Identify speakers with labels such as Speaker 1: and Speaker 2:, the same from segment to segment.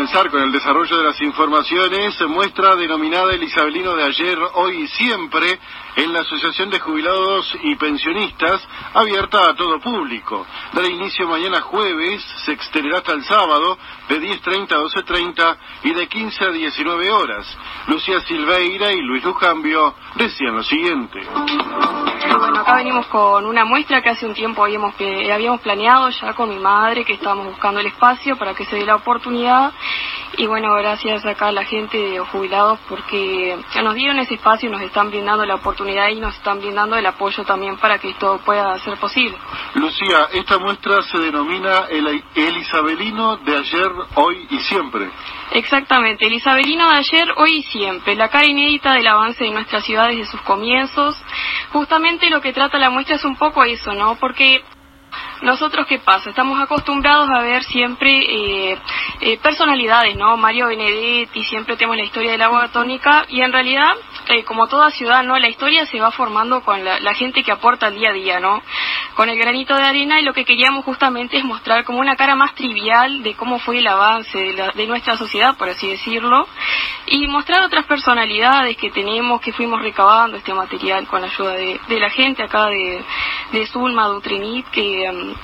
Speaker 1: comenzar con el desarrollo de las informaciones. Muestra denominada El Isabelino de ayer, hoy y siempre, en la Asociación de Jubilados y Pensionistas, abierta a todo público. Dará inicio mañana jueves, se extenderá hasta el sábado, de 10:30 a 12:30 y de 15 a 19 horas. Lucía Silveira y Luis Lujambio decían lo siguiente.
Speaker 2: Bueno, acá venimos con una muestra que hace un tiempo habíamos planeado ya con mi madre, que estábamos buscando el espacio para que se dé la oportunidad. Y bueno, gracias acá a la gente de los jubilados porque nos dieron ese espacio, nos están brindando la oportunidad y nos están brindando el apoyo también para que esto pueda ser posible.
Speaker 1: Lucía, esta muestra se denomina el Isabelino de ayer, hoy y siempre.
Speaker 2: Exactamente, el Isabelino de ayer, hoy y siempre, la cara inédita del avance de nuestra ciudad desde sus comienzos. Justamente lo que trata la muestra es un poco eso, ¿no? Porque nosotros, ¿qué pasa? Estamos acostumbrados a ver siempre personalidades, ¿no? Mario Benedetti, siempre tenemos la historia del agua tónica y en realidad, como toda ciudad, ¿no? La historia se va formando con la gente que aporta al día a día, ¿no? Con el granito de arena, y lo que queríamos justamente es mostrar como una cara más trivial de cómo fue el avance de nuestra sociedad, por así decirlo, y mostrar otras personalidades que tenemos, que fuimos recabando este material con la ayuda de la gente acá de Zulma Dutrenit, que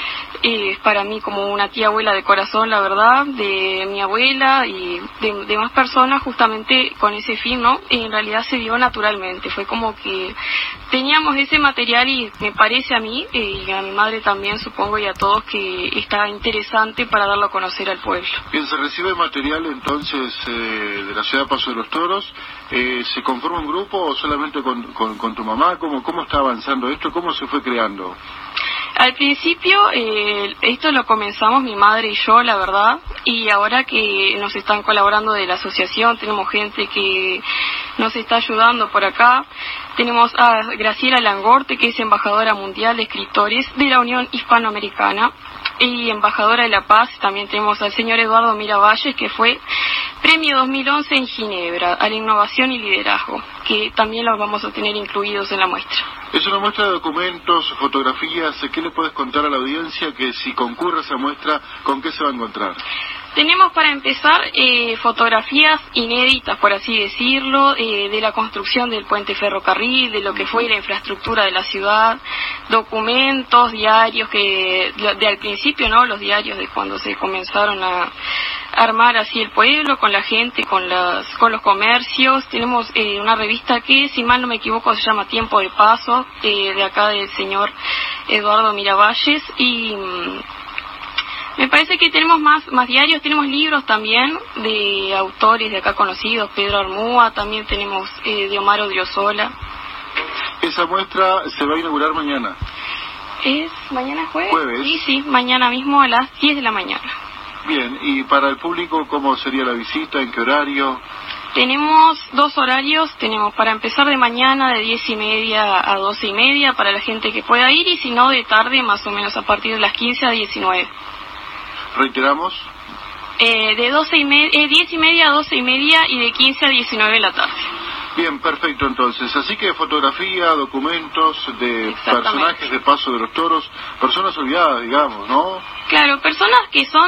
Speaker 2: es para mí como una tía abuela de corazón, la verdad, de mi abuela y de más personas, justamente con ese fin, ¿no? Y en realidad se dio naturalmente, fue como que teníamos ese material y me parece a mí, y a mi madre también, supongo, y a todos, que está interesante para darlo a conocer al pueblo.
Speaker 1: Bien, se recibe material entonces de la ciudad de Paso de los Toros. ¿Se conforma un grupo o solamente con tu mamá? ¿Cómo está avanzando esto? ¿Cómo se fue creando?
Speaker 2: Al principio esto lo comenzamos mi madre y yo, la verdad, y ahora que nos están colaborando de la asociación, tenemos gente que nos está ayudando por acá. Tenemos a Graciela Langorte, que es embajadora mundial de escritores de la Unión Hispanoamericana y embajadora de la paz. También tenemos al señor Eduardo Miravalles, que fue premio 2011 en Ginebra a la innovación y liderazgo, que también los vamos a tener incluidos en la muestra.
Speaker 1: Es una muestra de documentos, fotografías. ¿Qué le puedes contar a la audiencia que si concurre a esa muestra, con qué se va a encontrar?
Speaker 2: Tenemos para empezar fotografías inéditas, por así decirlo, de la construcción del puente ferrocarril, de lo que fue la infraestructura de la ciudad, documentos, diarios que de al principio, ¿no? Los diarios de cuando se comenzaron a armar así el pueblo, con la gente, con los comercios. Tenemos una revista que, si mal no me equivoco, se llama Tiempo de Paso, de acá del señor Eduardo Miravalles, y me parece que tenemos más diarios, tenemos libros también de autores de acá conocidos, Pedro Armúa, también tenemos de Omar Odriozola.
Speaker 1: Esa muestra se va a inaugurar mañana.
Speaker 2: ¿Es mañana jueves?
Speaker 1: Jueves.
Speaker 2: Sí, mañana mismo a las 10 de la mañana.
Speaker 1: Bien, y para el público, ¿cómo sería la visita? ¿En qué horario?
Speaker 2: Tenemos dos horarios, tenemos para empezar de mañana de 10:30 a 12:30 para la gente que pueda ir, y si no de tarde más o menos a partir de las 15 a 19.
Speaker 1: ¿Reiteramos?
Speaker 2: De 10:30 a 12:30 y de 15 a 19 de la tarde.
Speaker 1: Bien, perfecto entonces. Así que fotografía, documentos de personajes de Paso de los Toros, personas olvidadas, digamos, ¿no?
Speaker 2: Claro, personas que son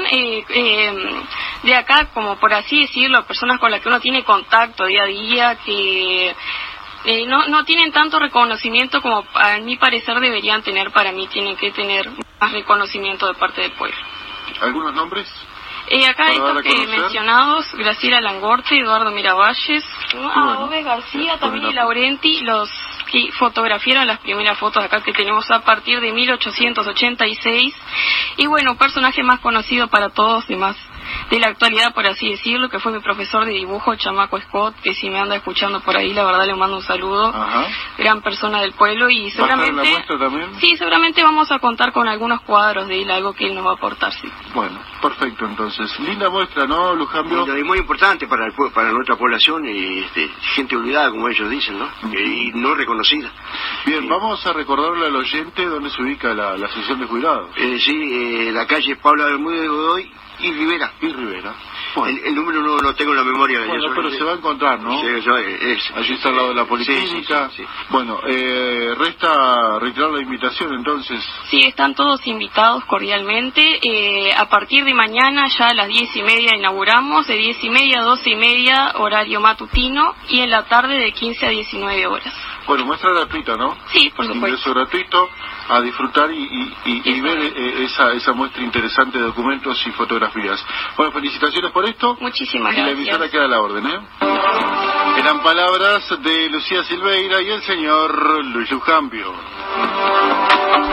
Speaker 2: de acá, como por así decirlo, personas con las que uno tiene contacto día a día, que no tienen tanto reconocimiento como a mi parecer deberían tener. Para mí tienen que tener más reconocimiento de parte del pueblo.
Speaker 1: ¿Algunos nombres?
Speaker 2: Acá estos que mencionados, Graciela Langorte, Eduardo Miravalles, Ove García, también y Laurenti, los que fotografiaron las primeras fotos acá que tenemos a partir de 1886. Y bueno, personaje más conocido para todos, de la actualidad, por así decirlo, que fue mi profesor de dibujo, Chamaco Scott, que si me anda escuchando por ahí, la verdad le mando un saludo.
Speaker 1: Ajá.
Speaker 2: Gran persona del pueblo, y seguramente...
Speaker 1: ¿Va a estar en la muestra también?
Speaker 2: Sí, seguramente vamos a contar con algunos cuadros de él, algo que él nos va a aportar, sí.
Speaker 1: Bueno, perfecto entonces. Linda muestra, ¿no, Lujambio?
Speaker 3: Y muy importante para nuestra población, y gente olvidada, como ellos dicen, ¿no? Y no reconocida.
Speaker 1: Bien, sí. Vamos a recordarle al oyente dónde se ubica la Asociación de Jubilados.
Speaker 3: La calle Paula Bermúdez de Godoy y Rivera.
Speaker 1: Bueno.
Speaker 3: El número no lo tengo en la memoria.
Speaker 1: Bueno, pero se va a encontrar, ¿no?
Speaker 3: Sí,
Speaker 1: allí está al lado de la Policlínica.
Speaker 3: Sí.
Speaker 1: Bueno, resta retirar la invitación entonces.
Speaker 2: Sí, están todos invitados cordialmente. A partir de mañana, ya a las 10:30 inauguramos, de 10:30 a 12:30 horario matutino, y en la tarde de 15 a 19 horas.
Speaker 1: Bueno, muestra gratuita, ¿no?
Speaker 2: Sí, por supuesto.
Speaker 1: Ingreso gratuito, a disfrutar y ver esa muestra interesante de documentos y fotografías. Bueno, felicitaciones por esto.
Speaker 2: Muchísimas
Speaker 1: gracias. Y la emisora queda a la orden, ¿eh? Eran palabras de Lucía Silveira y el señor Luis Lujambio.